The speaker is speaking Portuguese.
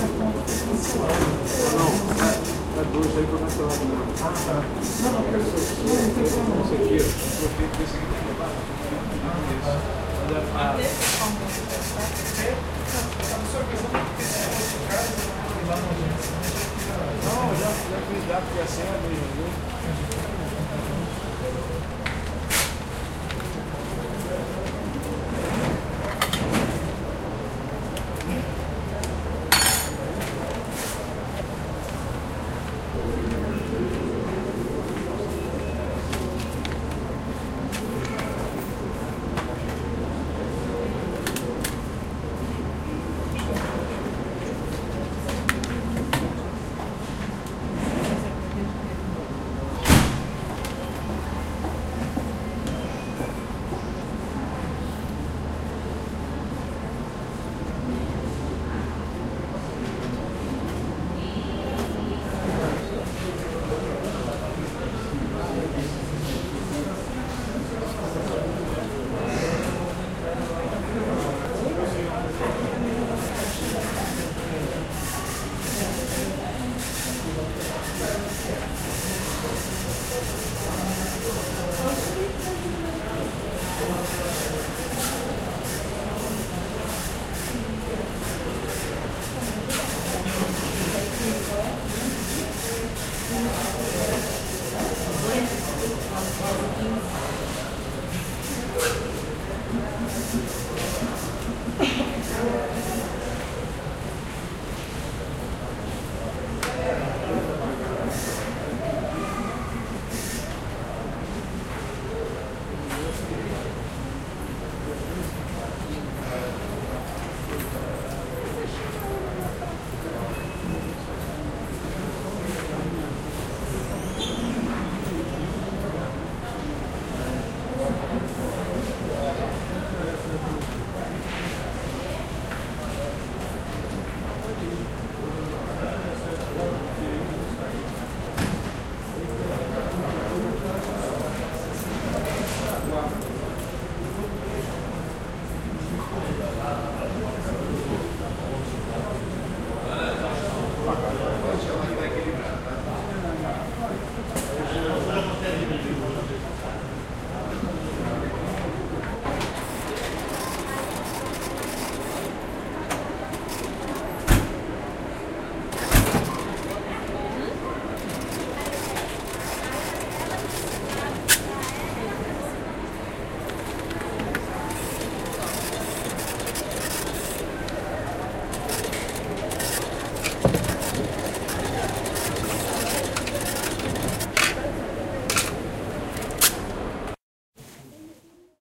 É dois aí para mais lado mesmo. Ah, tá. Não, não, quero só. Não tem problema. Esse aqui, eu troquei com esse aqui para levar. Não, já fiz dado que a senha mesmo, viu?